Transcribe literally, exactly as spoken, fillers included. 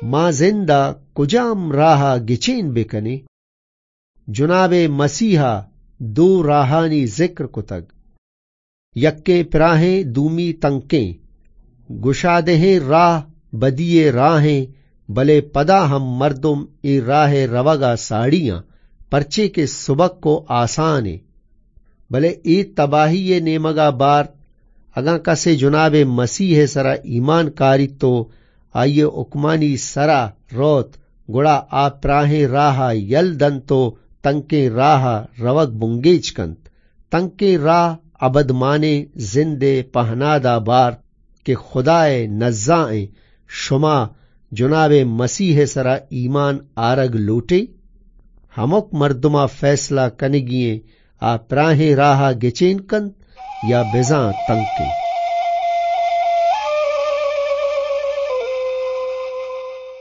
ما زندہ کجام راہا گچین بکنے جناب مسیحا دو راہانی ذکر کتگ یکے پراہیں دومی تنکیں گشادہیں راہ بدیے راہیں بلے پدا ہم مردم ای راہ روگا ساڑیاں پرچے کے سبق کو آسانے بلے ای تباہی نیمگا بار اگاں کسے جناب مسیح سرا ایمان کاری تو آئیے اکمانی سرا روت گڑا آ پراہیں راہا یل دن تو تنکیں راہا روگ بنگیچ کنت تنکیں راہ ابد مانے زندے پہنادا بار کہ خدائے نزائیں شما جناب مسیح سرا ایمان آرگ لوٹے ہمک مردما فیصلہ کنگیے آ پراہیں راہا گچین کنت یا بزاں تنکیں